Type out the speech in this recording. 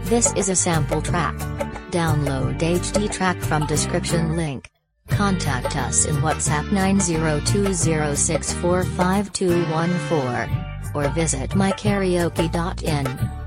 This is a sample track. Download HD track from description link. Contact us in WhatsApp 9020645214 or visit mykaraoke.in.